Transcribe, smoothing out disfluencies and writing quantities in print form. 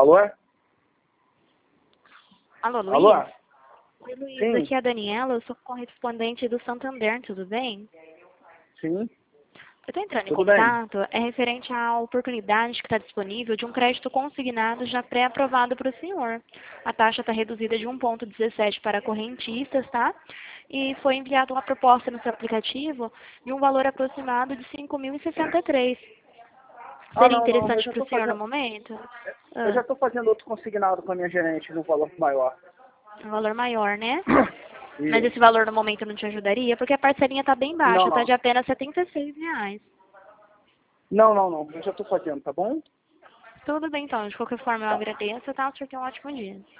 Alô? Alô, Luiz? Alô? Oi, Luiz. Sim. Aqui é a Daniela, eu sou correspondente do Santander, tudo bem? Sim. Eu estou entrando em Tudo bem. contato, é referente à oportunidade que está disponível de um crédito consignado já pré-aprovado para o senhor. A taxa está reduzida de 1,17 para correntistas, tá? E foi enviada uma proposta no seu aplicativo de um valor aproximado de 5.063. Seria Não, eu interessante já para o tô senhor no fazendo. momento? Eu já Ah, tô fazendo outro consignado com a minha gerente num valor maior. um valor maior, né? Mas esse Isso. valor no momento não te ajudaria? Porque a parcelinha está bem baixa, Não, está não. de apenas R$ 76. Não. Eu já tô fazendo, tá bom? Tudo bem então, de qualquer forma eu Tá. agradeço, tá? O senhor tem um ótimo dia.